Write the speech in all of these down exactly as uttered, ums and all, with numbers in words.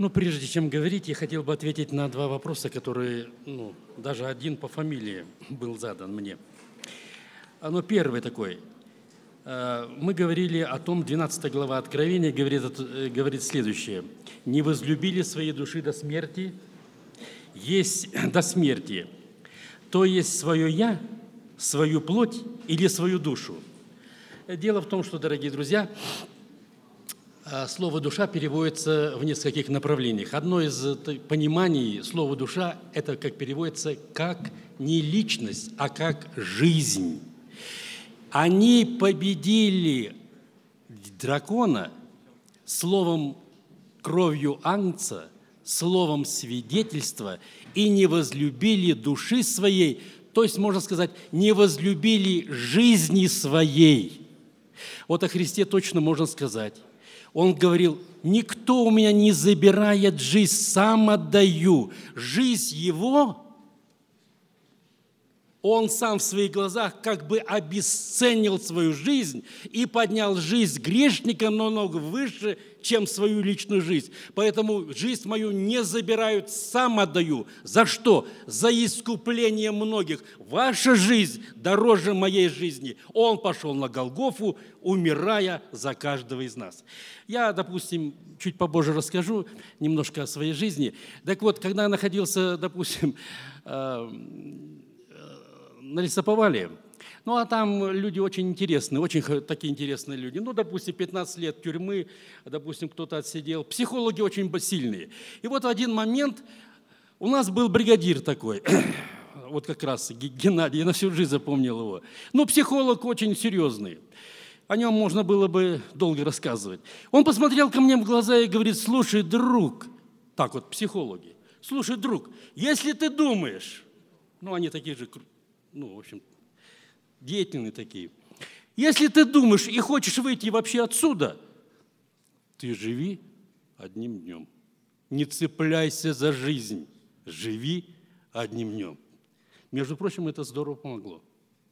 Ну, прежде чем говорить, я хотел бы ответить на два вопроса, которые, ну, даже один по фамилии был задан мне. Ну, первый такой. Мы говорили о том, двенадцатая глава Откровения говорит, говорит следующее. «Не возлюбили своей души до смерти, есть до смерти, то есть свое «я», свою плоть или свою душу». Дело в том, что, дорогие друзья, слово «душа» переводится в нескольких направлениях. Одно из пониманий слова «душа» – это как переводится как не личность, а как жизнь. Они победили дракона словом кровью агнца, словом свидетельства и не возлюбили души своей, то есть, можно сказать, не возлюбили жизни своей. Вот о Христе точно можно сказать. Он говорил: «Никто у меня не забирает жизнь, сам отдаю». Жизнь Его Он сам в своих глазах как бы обесценил свою жизнь и поднял жизнь грешника намного выше, чем свою личную жизнь. Поэтому жизнь мою не забирают, сам отдаю. За что? За искупление многих. Ваша жизнь дороже моей жизни. Он пошел на Голгофу, умирая за каждого из нас. Я, допустим, чуть побольше расскажу немножко о своей жизни. Так вот, когда я находился, допустим, на лесоповале, ну, а там люди очень интересные, очень такие интересные люди. Ну, допустим, пятнадцать лет тюрьмы, допустим, кто-то отсидел. Психологи очень сильные. И вот в один момент у нас был бригадир такой, вот как раз Геннадий, я на всю жизнь запомнил его. Ну, психолог очень серьезный. О нем можно было бы долго рассказывать. Он посмотрел ко мне в глаза и говорит: «Слушай, друг», так вот, психологи, «слушай, друг, если ты думаешь», ну, они такие же, ну, в общем, деятельные такие. Если ты думаешь и хочешь выйти вообще отсюда, ты живи одним днем. Не цепляйся за жизнь, живи одним днем. Между прочим, это здорово помогло.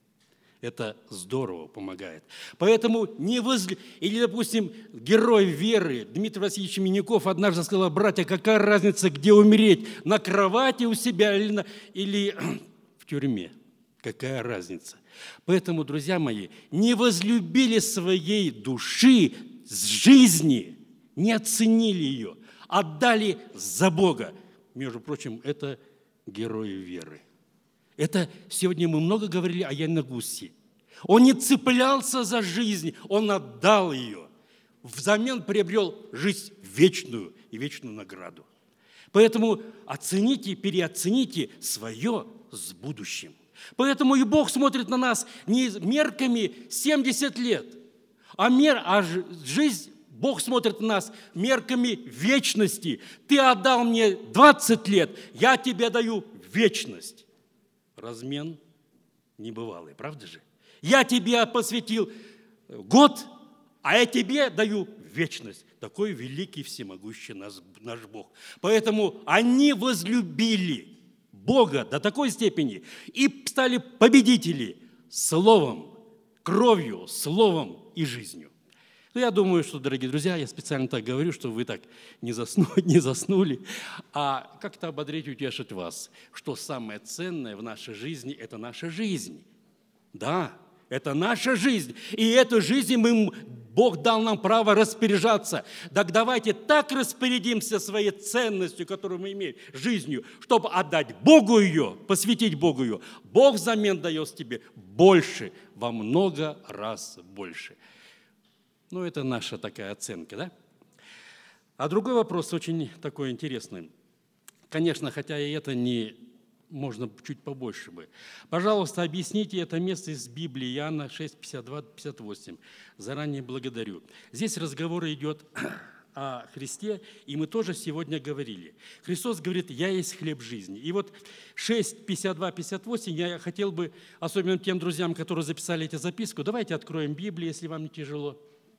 Это здорово помогает. Поэтому не возле... Или, допустим, герой веры Дмитрий Васильевич Миняков однажды сказал: «Братья, какая разница, где умереть? На кровати у себя или, на... или в тюрьме? Какая разница?» Поэтому, друзья мои, не возлюбили своей души с жизни, не оценили ее, отдали за Бога. Между прочим, это герои веры. Это сегодня мы много говорили о Яне Гуссе. Он не цеплялся за жизнь, он отдал ее. Взамен приобрел жизнь вечную и вечную награду. Поэтому оцените, переоцените свое с будущим. Поэтому и Бог смотрит на нас не мерками семьдесят лет, а, мер, а жизнь, Бог смотрит на нас мерками вечности. Ты отдал мне двадцать лет, я тебе даю вечность. Размен небывалый, правда же? Я тебе посвятил год, а я тебе даю вечность. Такой великий, всемогущий наш, наш Бог. Поэтому они возлюбили Бога до такой степени и стали победители словом, кровью, словом и жизнью. Но я думаю, что, дорогие друзья, я специально так говорю, чтобы вы так не заснули, не заснули, а как-то ободрить, утешить вас, что самое ценное в нашей жизни – это наша жизнь. Да, это наша жизнь, и эту жизнь мы, Бог дал нам право распоряжаться. Так давайте так распорядимся своей ценностью, которую мы имеем, жизнью, чтобы отдать Богу ее, посвятить Богу ее. Бог взамен дает тебе больше, во много раз больше. Ну, это наша такая оценка, да? А другой вопрос очень такой интересный. Конечно, хотя и это не... Можно чуть побольше бы. Пожалуйста, объясните это место из Библии, Иоанна шесть, пятьдесят два - пятьдесят восемь. Заранее благодарю. Здесь разговор идет о Христе, и мы тоже сегодня говорили. Христос говорит: «Я есть хлеб жизни». И вот шесть, пятьдесят два - пятьдесят восемь я хотел бы, особенно тем друзьям, которые записали эту записку, давайте откроем Библию, если вам не тяжело.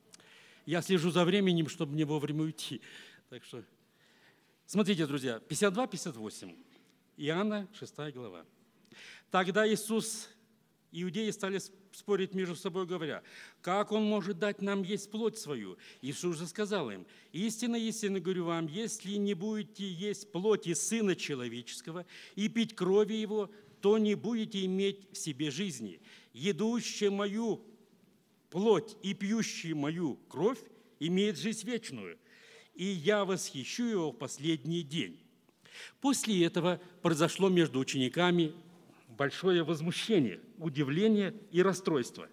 Я слежу за временем, чтобы не вовремя уйти. Так что, смотрите, друзья, пятьдесят два - пятьдесят восемь. Иоанна, шестая глава. «Тогда Иисус, иудеи стали спорить между собой, говоря, как Он может дать нам есть плоть свою? Иисус же сказал им, истинно, истинно говорю вам, если не будете есть плоти Сына Человеческого и пить крови Его, то не будете иметь в себе жизни. Едущий мою плоть и пьющий мою кровь имеет жизнь вечную, и я восхищу его в последний день». После этого произошло между учениками большое возмущение, удивление и расстройство.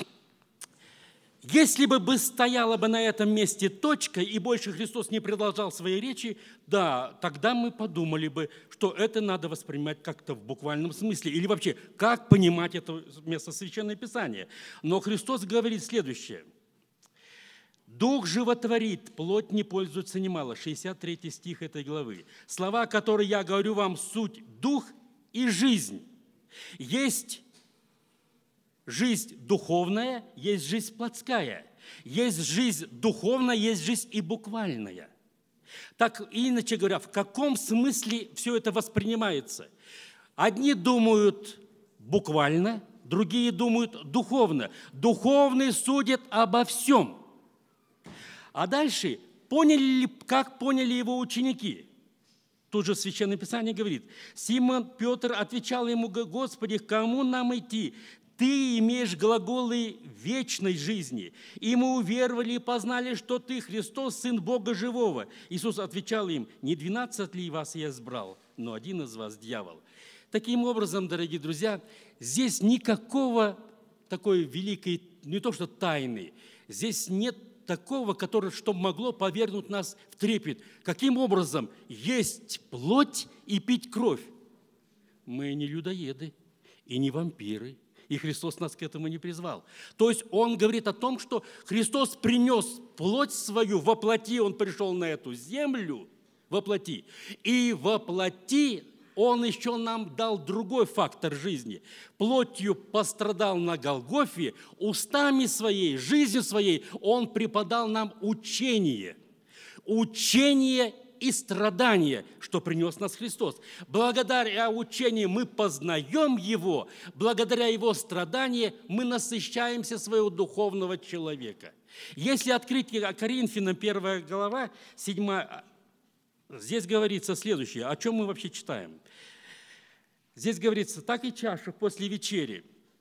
Если бы бы стояла бы на этом месте точка, и больше Христос не продолжал своей речи, да, тогда мы подумали бы, что это надо воспринимать как-то в буквальном смысле, или вообще, как понимать это место Священного Писания. Но Христос говорит следующее. «Дух животворит, плоть не пользуется немало». шестьдесят третий стих этой главы. «Слова, которые я говорю вам, суть дух и жизнь». Есть жизнь духовная, есть жизнь плотская. Есть жизнь духовная, есть жизнь и буквальная. Так, иначе говоря, в каком смысле все это воспринимается? Одни думают буквально, другие думают духовно. Духовные судят обо всем. А дальше, поняли ли, как поняли его ученики? Тут же Священное Писание говорит, Симон Петр отвечал ему: «Господи, к кому нам идти? Ты имеешь глаголы вечной жизни, и мы уверовали и познали, что Ты, Христос, Сын Бога Живого». Иисус отвечал им: «Не двенадцать ли вас я избрал, но один из вас дьявол». Таким образом, дорогие друзья, здесь никакого такой великой, не то что тайны, здесь нет такого, которое, что могло повергнуть нас в трепет. Каким образом? Есть плоть и пить кровь. Мы не людоеды и не вампиры, и Христос нас к этому не призвал. То есть Он говорит о том, что Христос принес плоть свою, во плоти Он пришел на эту землю, во плоти, и во плоти Он еще нам дал другой фактор жизни. Плотью пострадал на Голгофе, устами своей, жизнью своей Он преподал нам учение. Учение и страдания, что принес нас Христос. Благодаря учению мы познаем Его, благодаря Его страданию мы насыщаемся своего духовного человека. Если открыть Коринфянам первая глава, седьмая, здесь говорится следующее. О чем мы вообще читаем? Здесь говорится: «Так и чашу после вечери».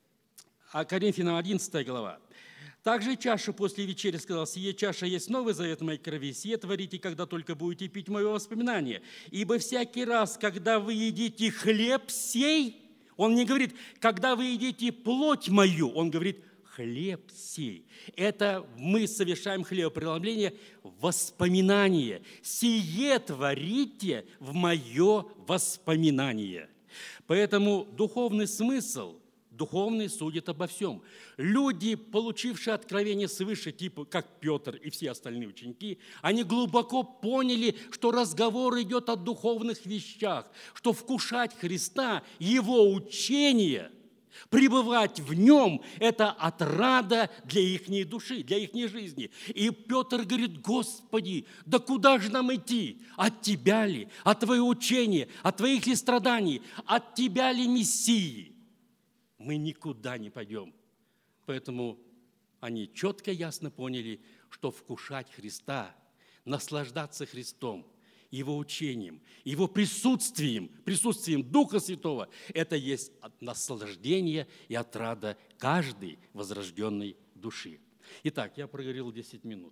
А Коринфянам одиннадцатая глава. «Также и чашу после вечери, сказал, сие чаша есть новый завет моей крови, сие творите, когда только будете пить мое воспоминание. Ибо всякий раз, когда вы едите хлеб сей», он не говорит, когда вы едите плоть мою, он говорит, хлеб сей. Это мы совершаем хлебопреломление в воспоминание. Сие творите в мое воспоминание. Поэтому духовный смысл, духовный судит обо всем. Люди, получившие откровение свыше, типа как Петр и все остальные ученики, они глубоко поняли, что разговор идет о духовных вещах, что вкушать Христа, Его учение, пребывать в Нем – это отрада для их души, для их жизни. И Петр говорит: «Господи, да куда же нам идти? От Тебя ли? От Твоего учения? От Твоих ли страданий? От Тебя ли Мессии?» Мы никуда не пойдем. Поэтому они четко, ясно поняли, что вкушать Христа, наслаждаться Христом, Его учением, Его присутствием, присутствием Духа Святого – это есть наслаждение и отрада каждой возрожденной души. Итак, я проговорил десять минут.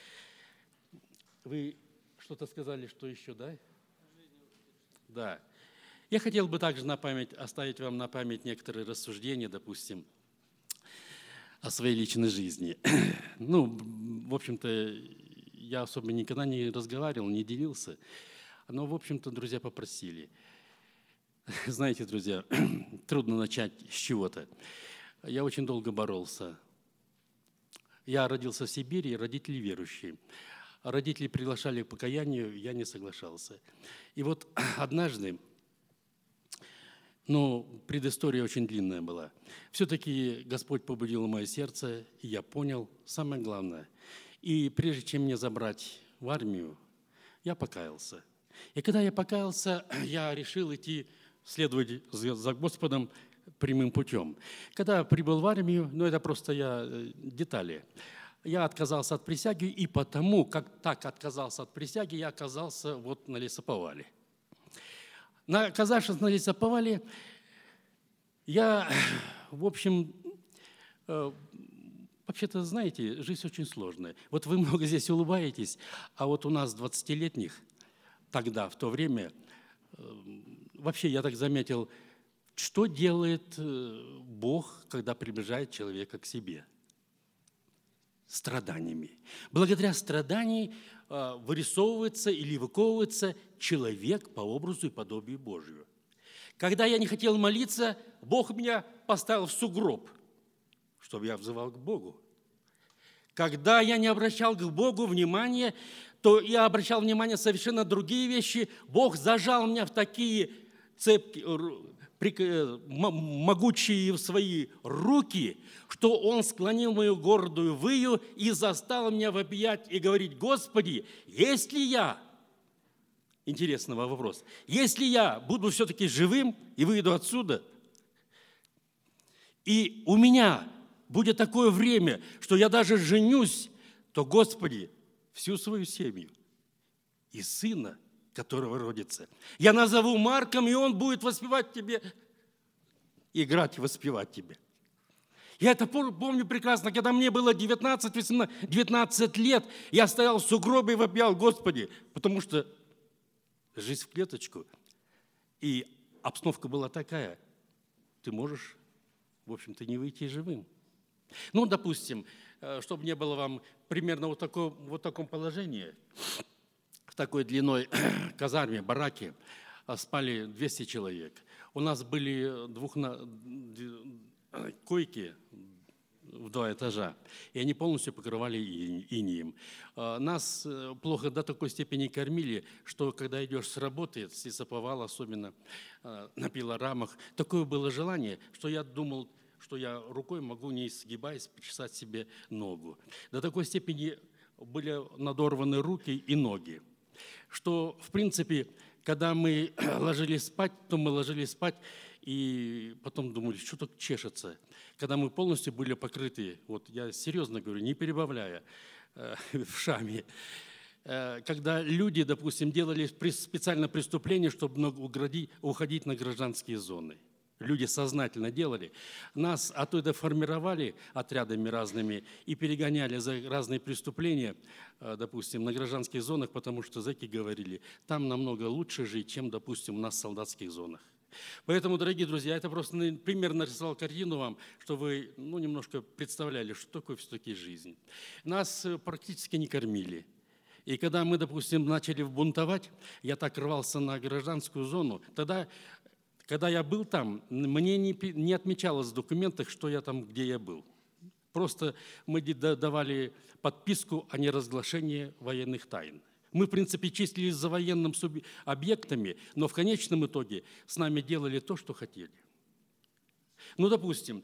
Вы что-то сказали, что еще, да? Да. Я хотел бы также на память, оставить вам на память некоторые рассуждения, допустим, о своей личной жизни. Ну, в общем-то, я особо никогда не разговаривал, не делился, но, в общем-то, друзья попросили. Знаете, друзья, трудно начать с чего-то. Я очень долго боролся. Я родился в Сибири, родители верующие. Родители приглашали к покаянию, я не соглашался. И вот однажды, ну, предыстория очень длинная была. Все-таки Господь побудил мое сердце, и я понял самое главное. И прежде чем меня забрать в армию, я покаялся. И когда я покаялся, я решил идти, следовать за Господом прямым путем. Когда прибыл в армию, ну это просто я детали, я отказался от присяги, и потому, как так отказался от присяги, я оказался вот на лесоповале. На, оказавшись на лесоповале, я, в общем, э, вообще-то, знаете, жизнь очень сложная. Вот вы много здесь улыбаетесь, а вот у нас двадцатилетних тогда, в то время, э, вообще я так заметил, что делает э, Бог, когда приближает человека к себе? Страданиями. Благодаря страданиям э, вырисовывается или выковывается человек по образу и подобию Божию. Когда я не хотел молиться, Бог меня поставил в сугроб, чтобы я взывал к Богу. Когда я не обращал к Богу внимания, то я обращал внимание на совершенно другие вещи. Бог зажал меня в такие цепки, могучие свои руки, что Он склонил мою гордую выю и застал меня вопиять и говорить: Господи, если я, интересный вопрос, если я буду все-таки живым и выйду отсюда, и у меня будет такое время, что я даже женюсь, то, Господи, всю свою семью и сына, которого родится, я назову Марком, и он будет воспевать тебе, играть и воспевать тебе. Я это помню прекрасно, когда мне было девятнадцать лет, я стоял в сугробе и вопиял: Господи, потому что жизнь в клеточку, и обстановка была такая, ты можешь, в общем-то, не выйти живым. Ну, допустим, чтобы не было вам примерно вот, такое, вот таком положении, в такой длиной казарме, бараке спали двести человек. У нас были двух койки в два этажа, и они полностью покрывали инеем. Нас плохо до такой степени кормили, что когда идешь с работы, с лесоповала, особенно на пилорамах, такое было желание, что я думал, что я рукой могу, не сгибаясь, почесать себе ногу. До такой степени были надорваны руки и ноги, что, в принципе, когда мы ложились спать, то мы ложились спать, и потом думали, что так чешется. Когда мы полностью были покрыты, вот я серьезно говорю, не перебавляя, э, вшами, э, когда люди, допустим, делали специально преступление, чтобы угодить, уходить на гражданские зоны. Люди сознательно делали. Нас оттуда формировали отрядами разными и перегоняли за разные преступления, допустим, на гражданских зонах, потому что зэки говорили, там намного лучше жить, чем, допустим, у нас в солдатских зонах. Поэтому, дорогие друзья, это просто примерно нарисовал картину вам, чтобы вы ну, немножко представляли, что такое все-таки жизнь. Нас практически не кормили. И когда мы, допустим, начали бунтовать, я так рвался на гражданскую зону, тогда... Когда я был там, мне не, не отмечалось в документах, что я там, где я был. Просто мы давали подписку о неразглашении военных тайн. Мы, в принципе, числились за военными объектами, но в конечном итоге с нами делали то, что хотели. Ну, допустим,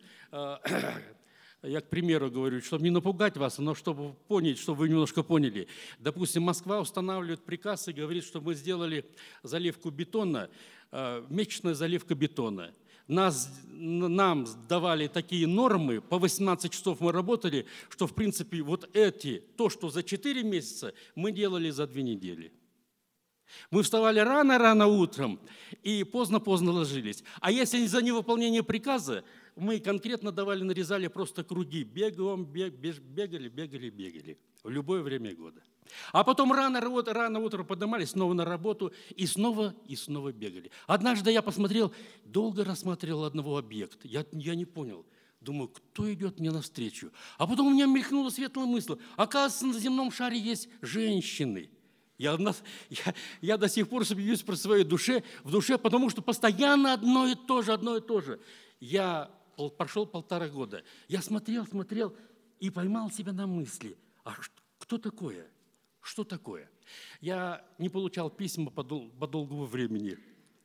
я, к примеру, говорю, чтобы не напугать вас, но чтобы понять, чтобы вы немножко поняли. Допустим, Москва устанавливает приказ и говорит, что мы сделали заливку бетона, месячная заливка бетона. Нас, нам давали такие нормы, по восемнадцать часов мы работали, что, в принципе, вот эти, то, что за четыре месяца, мы делали за две недели. Мы вставали рано-рано утром и поздно-поздно ложились. А если за невыполнение приказа, мы конкретно давали, нарезали просто круги. Бегаем, бег, бегали, бегали, бегали. В любое время года. А потом рано, рано утром поднимались, снова на работу и снова, и снова бегали. Однажды я посмотрел, долго рассматривал одного объекта. Я, я не понял. Думаю, кто идет мне навстречу? А потом у меня мелькнула светлая мысль. Оказывается, на земном шаре есть женщины. Я, я, я до сих пор смеюсь про свою душе, в душе, потому что постоянно одно и то же, одно и то же. Я прошел полтора года. Я смотрел, смотрел и поймал себя на мысли. А кто такое? Что такое? Я не получал письма по, дол- по долгому времени.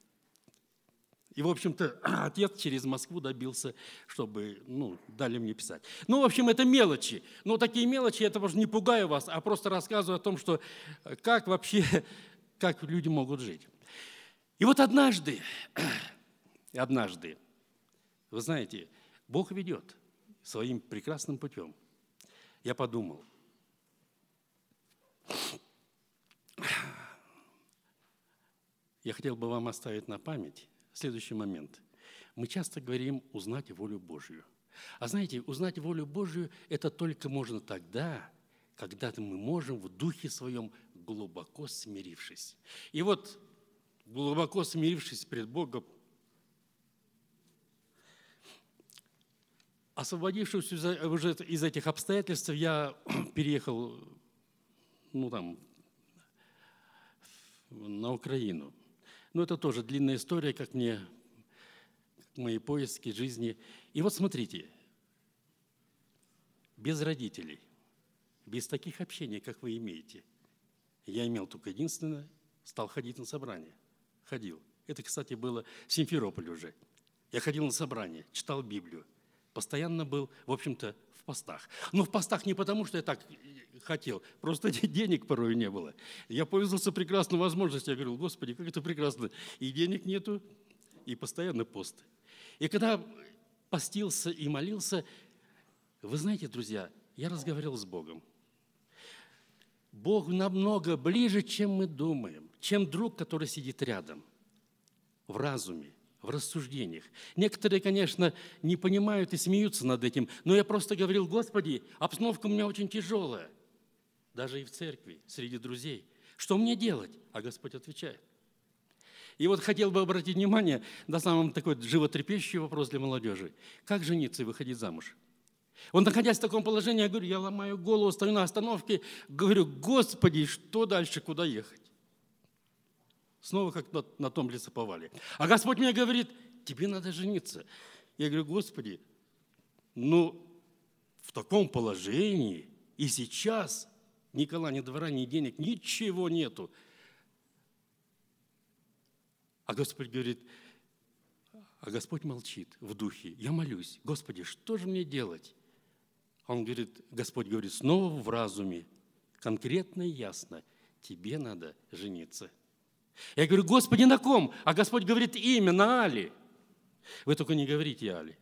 И, в общем-то, отец через Москву добился, чтобы ну, дали мне писать. Ну, в общем, это мелочи. Но такие мелочи, это может не пугаю вас, а просто рассказываю о том, что как вообще, как люди могут жить. И вот однажды, однажды Вы знаете, Бог ведет своим прекрасным путем. Я подумал, я хотел бы вам оставить на память следующий момент. Мы часто говорим «узнать волю Божью». А знаете, узнать волю Божью – это только можно тогда, когда мы можем в духе своем глубоко смирившись. И вот, глубоко смирившись пред Богом, освободившись уже из этих обстоятельств, я переехал, ну, там, на Украину. Но это тоже длинная история, как мне, как мои поиски жизни. И вот смотрите, без родителей, без таких общений, как вы имеете, я имел только единственное, стал ходить на собрания. Ходил. Это, кстати, было в Симферополе уже. Я ходил на собрания, читал Библию. Постоянно был, в общем-то, в постах. Но в постах не потому, что я так хотел, просто денег порой не было. Я пользовался прекрасной возможностью. Я говорил: Господи, как это прекрасно. И денег нету, и постоянно пост. И когда постился и молился, вы знаете, друзья, я разговаривал с Богом. Бог намного ближе, чем мы думаем, чем друг, который сидит рядом, в разуме, в рассуждениях. Некоторые, конечно, не понимают и смеются над этим, но я просто говорил: Господи, обстановка у меня очень тяжелая, даже и в церкви, среди друзей. Что мне делать? А Господь отвечает. И вот хотел бы обратить внимание на самый такой животрепещущий вопрос для молодежи. Как жениться и выходить замуж? Вот, находясь в таком положении, я говорю, я ломаю голову, стою на остановке, говорю: Господи, что дальше, куда ехать? Снова как на, на том лесоповале. А Господь мне говорит: тебе надо жениться. Я говорю: Господи, ну, в таком положении и сейчас ни кола, ни двора, ни денег, ничего нету. А Господь говорит, а Господь молчит в духе. Я молюсь: Господи, что же мне делать? Он говорит, Господь говорит снова в разуме, конкретно и ясно: тебе надо жениться. Я говорю: Господи, на ком? А Господь говорит: имя, на Али. Вы только не говорите Али.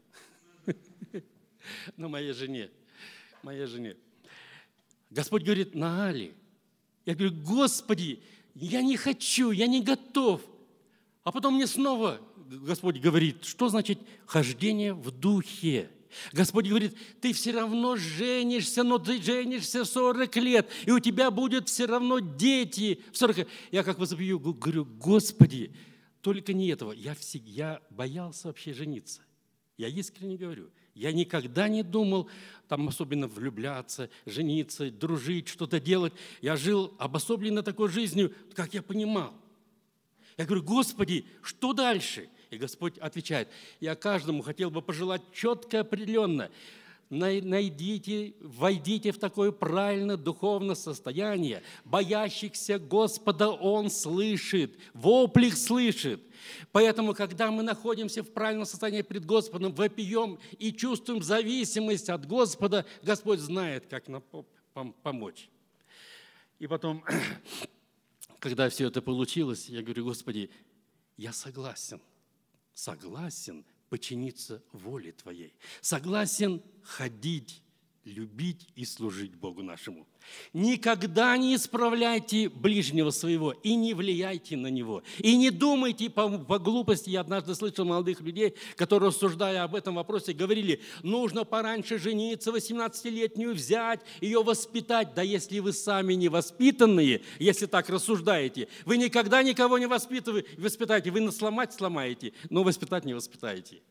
Но моей жене, моей жене. Господь говорит: на Али. Я говорю: Господи, я не хочу, я не готов. А потом мне снова Господь говорит: что значит хождение в духе? Господь говорит: ты все равно женишься, но ты женишься в сорок лет, и у тебя будут все равно дети в сорок лет. Я как возопью, говорю: Господи, только не этого. Я, всегда, я боялся вообще жениться. Я искренне говорю. Я никогда не думал там особенно влюбляться, жениться, дружить, что-то делать. Я жил обособленно такой жизнью, как я понимал. Я говорю: Господи, что дальше? И Господь отвечает: я каждому хотел бы пожелать четко и определенно: найдите, войдите в такое правильное духовное состояние. Боящихся Господа Он слышит, вопль их слышит. Поэтому, когда мы находимся в правильном состоянии пред Господом, вопием и чувствуем зависимость от Господа, Господь знает, как нам помочь. И потом, когда все это получилось, я говорю: Господи, я согласен. Согласен подчиниться воле Твоей. Согласен ходить, любить и служить Богу нашему. Никогда не исправляйте ближнего своего и не влияйте на него. И не думайте по, по глупости. Я однажды слышал молодых людей, которые, рассуждая об этом вопросе, говорили: нужно пораньше жениться, восемнадцатилетнюю взять, ее воспитать. Да если вы сами не воспитанные, если так рассуждаете, вы никогда никого не воспитаете. Вы сломать сломаете, но воспитать не воспитаете.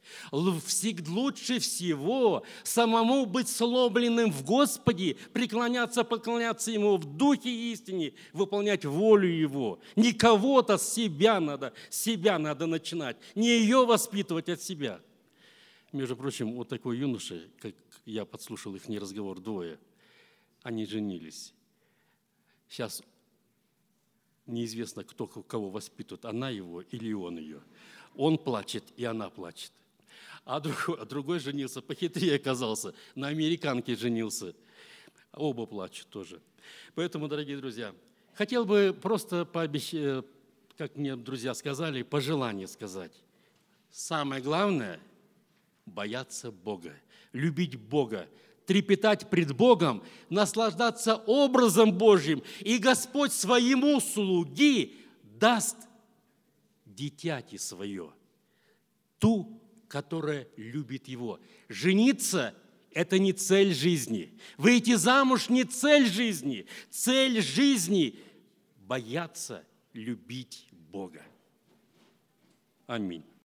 Лучше всего самому быть сломленным в Господе, преклоняться, поклоняться Ему в духе и истине, выполнять волю Его. Не кого-то, себя надо, себя надо начинать, не ее воспитывать от себя. Между прочим, вот такой юноша, как я подслушал их разговор, двое, они женились. Сейчас неизвестно, кто кого воспитывает, она его или он ее. Он плачет, и она плачет. А другой, а другой женился, похитрее оказался, на американке женился. Оба плачут тоже. Поэтому, дорогие друзья, хотел бы просто пообещать, как мне друзья сказали, пожелание сказать. Самое главное, бояться Бога, любить Бога, трепетать пред Богом, наслаждаться образом Божьим, и Господь своему слуге даст дитяти свое, ту, которая любит Его. Жениться – это не цель жизни. Выйти замуж – не цель жизни. Цель жизни – бояться, любить Бога. Аминь.